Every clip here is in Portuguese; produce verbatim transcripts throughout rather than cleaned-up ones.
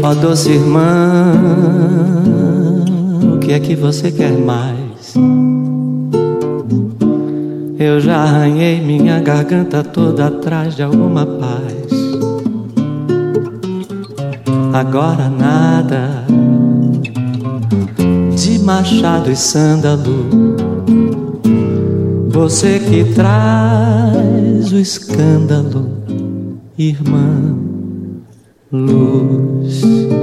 Ó doce irmã, o que é que você quer mais? Eu já arranhei minha garganta toda atrás de alguma paz. Agora nada de machado e sândalo, você que traz o escândalo, irmã Luz.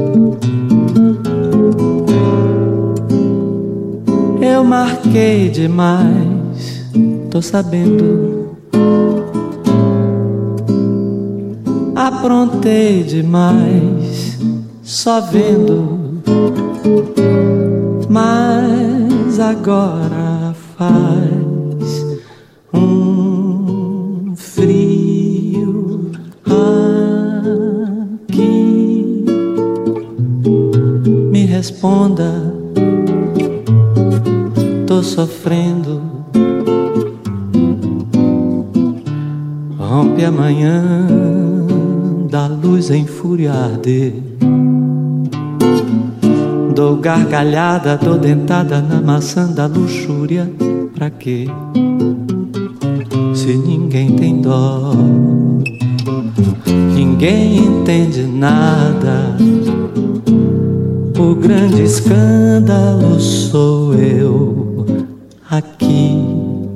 Eu marquei demais, tô sabendo. Aprontei demais, só vendo. Mas agora faz um frio aqui. Me responda, tô sofrendo. Rompe amanhã da luz em fúria arder. Dou gargalhada, dou dentada na maçã da luxúria. Pra quê? Se ninguém tem dó, ninguém entende nada. O grande escândalo sou eu aqui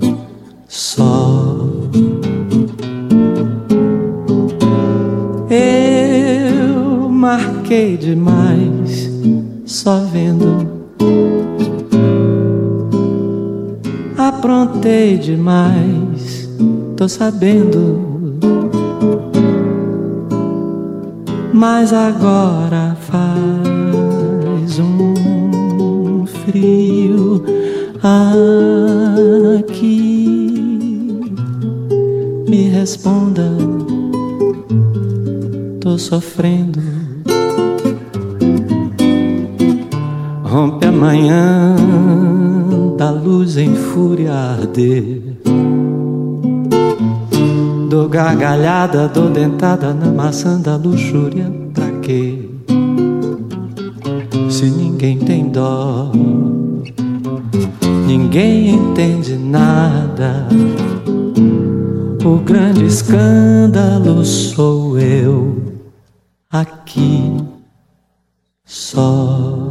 só. Eu marquei demais, só vendo. Aprontei demais, tô sabendo. Mas agora faz um frio aqui. Me responda, tô sofrendo. Rompe amanhã da luz em fúria arder. Dou gargalhada, dou dentada na maçã da luxúria. Pra quê? Se ninguém tem dó, ninguém entende nada. O grande escândalo sou eu aqui só.